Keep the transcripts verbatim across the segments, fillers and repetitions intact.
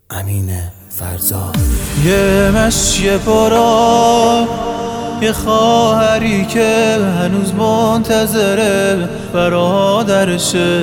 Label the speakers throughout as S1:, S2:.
S1: امین فرزاد.
S2: یه مشی پرا، یه خواهری که هنوز منتظر برادرشه،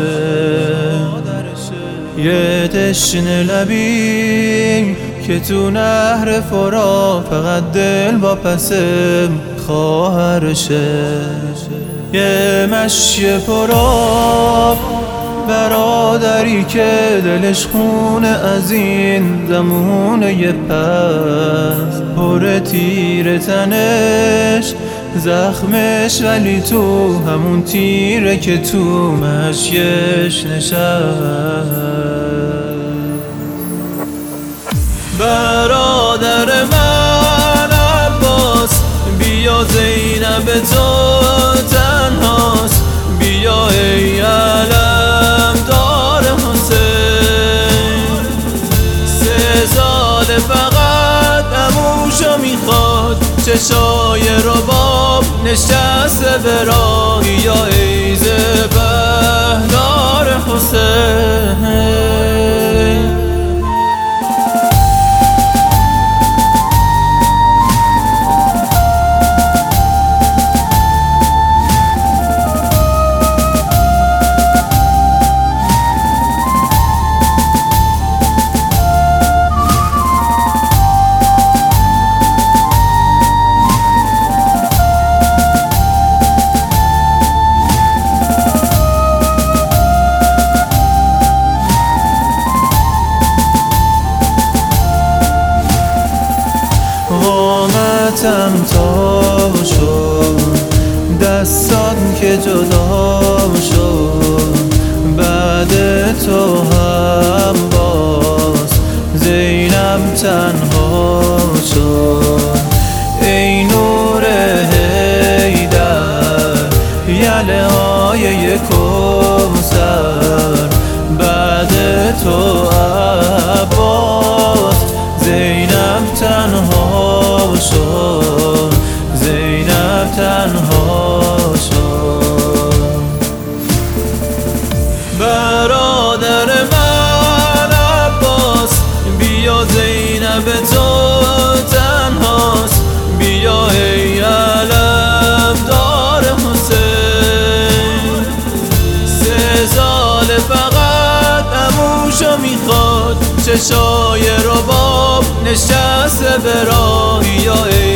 S2: یه تشنه لبی که تو نهر فرات فقط دل با پس خواهرشه. یه مشی پرا، برادری که دلش خونه از این زمونه پس، پر تیر تنش زخمش، ولی تو همون تیره که تو مشیش نشست. برادر من عباس، بیا زینب تو تنهاست، بیا ای علم دار حسین. سه سال فقط عموشو میخواد، چشای رباب نشسته به راهی، یا ای سپهدار حسین. قامتم تا شد، دستان که جدا شد، بعد تو هم باز زینب تنها شد. ای نور حیدر، یله های یک کوثر، بعد تو عباس زینب تنها شد، زینب تنها شد. برادر من عباس، بیا زینب تو تنهاست، بیا ای علم دار حسین. سه سال فقط عموشو میخواد، چشای رباب نشسته به راهی، یا